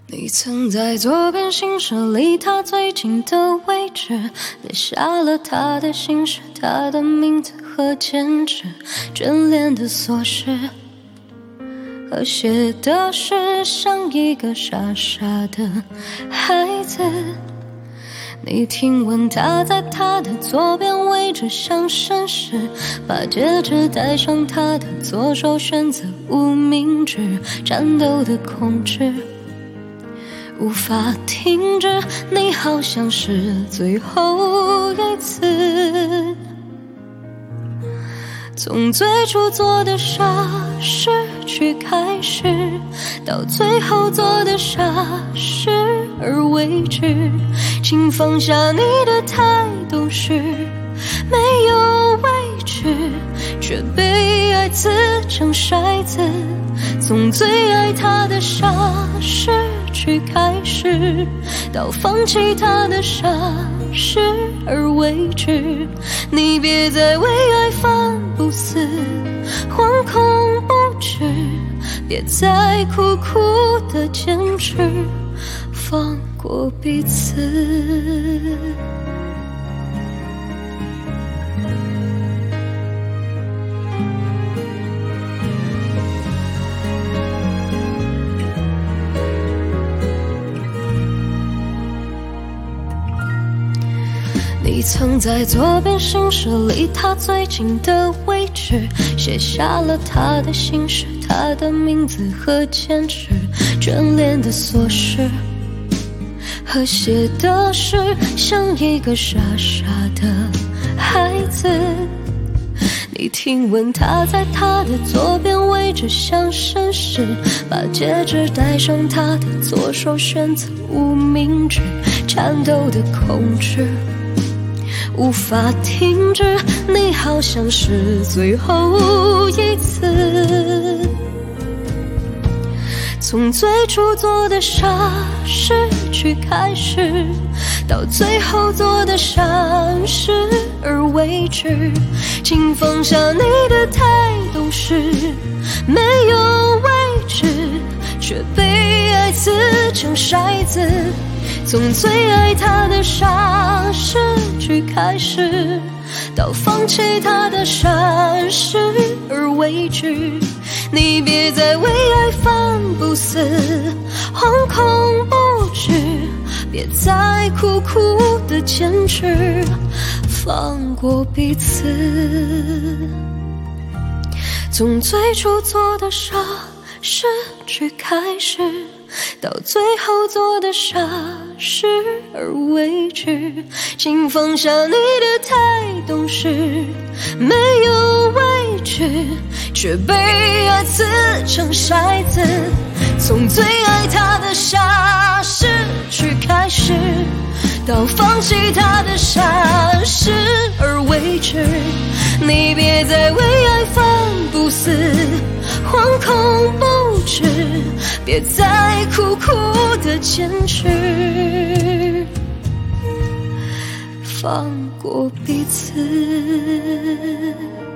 你曾在左边心事离他最近的位置，列下了他的姓氏、他的名字和坚持，眷恋的琐事，和写的是像一个傻傻的孩子。你听闻他在他的左边位置像绅士，把戒指戴上他的左手，选择无名指，颤抖的控制无法停止，你好像是最后一次。从最初做的傻事去开始，到最后做的傻事而为止，请放下你的态度是没有位置，却被爱刺成筛子。从最爱他的傻事去开始，到放弃他的傻事而为止，你别再为爱烦不死，惶恐不止，别再苦苦的坚持，放过彼此。你曾在左边心事离他最近的位置，写下了他的姓氏、他的名字和坚持，眷恋的琐事，和写的是像一个傻傻的孩子。你听闻他在他的左边位置像绅士，把戒指戴上他的左手，选择无名指，颤抖的控制无法停止，你好像是最后一次。从最初做的傻事去开始，到最后做的傻事而为止，请放下你的态度是没有位置，却被爱刺成筛子。从最爱他的傻事去开始，到放弃他的傻事而为止，你别再为爱烦不死，惶恐不止，别再苦苦的坚持，放过彼此。从最初做的傻事去开始，到最后做的傻事而为止，请放下你的态度是没有位置，却被爱刺成筛子。从最爱他的傻事去开始，到放弃他的傻事而为止，你别再为爱烦不死，惶恐不止，别再苦苦的坚持，放过彼此。